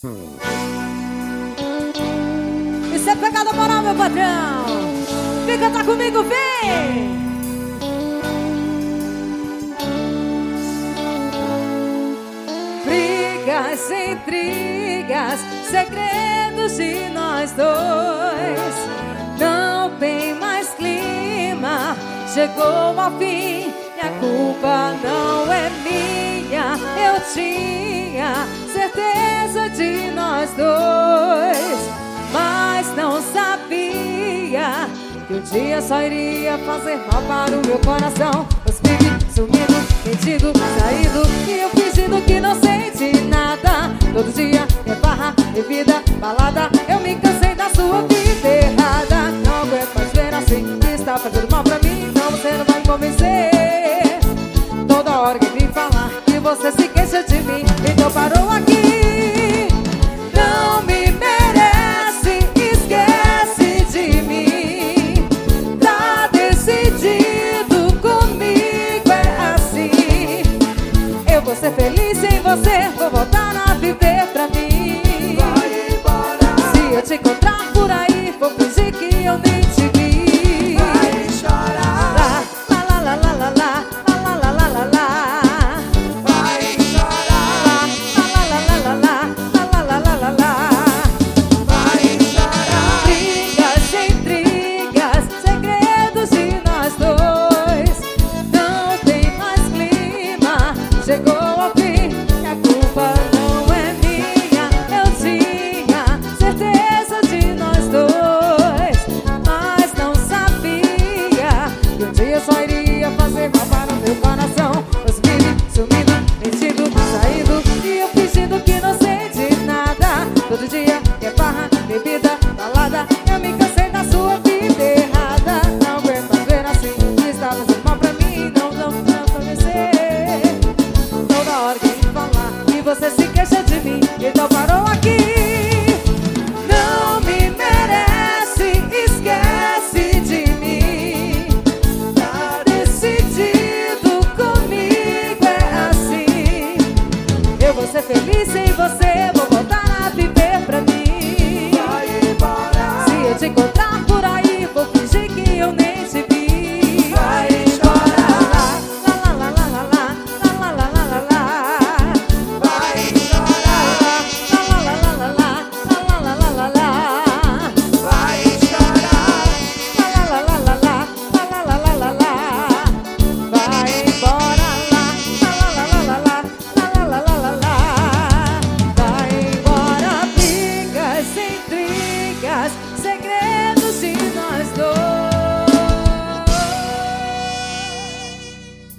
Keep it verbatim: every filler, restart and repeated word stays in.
Isso é pegada moral, meu patrão. Vem cantar comigo, vem! Brigas, intrigas, segredos de nós dois. Não tem mais clima, chegou ao fim e a culpa não é minha. Eu tinha certeza de nós dois, mas não sabia que um dia só iria fazer mal para o meu coração. Os bebês sumindo, mentindo, saído e eu fingindo que não senti nada. Todo dia é barra, é vida, balada. Eu me cansei da sua vida errada. Não aguento mais ver assim, que está fazendo mal pra mim. Então você não vai me convencer. Toda hora que vim falar que você se queixa de mim, então parou aqui. Não me merece, esquece de mim. Tá decidido, comigo é assim. Eu vou ser feliz sem você, vou voltar a viver pra mim. Vai embora. Se eu te encontrar por aí, vou fingir que eu nem te vi. Vai chorar. Lá, lá, lá, lá, lá, lá. Chegou ao fim, e a culpa não é minha. Eu tinha certeza de nós dois, mas não sabia que um dia só iria fazer mal para o meu coração. Os meninos sumindo, mentindo, saindo e eu fingindo que não senti nada. Todo dia é barra, bebida, balada. Eu me cansei da sua vida errada. Não aguento mais ver assim, que está fazendo mal pra mim. Não, não, não conhecer. Toda hora que vem falar que você se queixa de mim, então parou aqui. Não me merece, esquece de mim. Tá decidido, comigo é assim. Eu vou ser feliz sem você.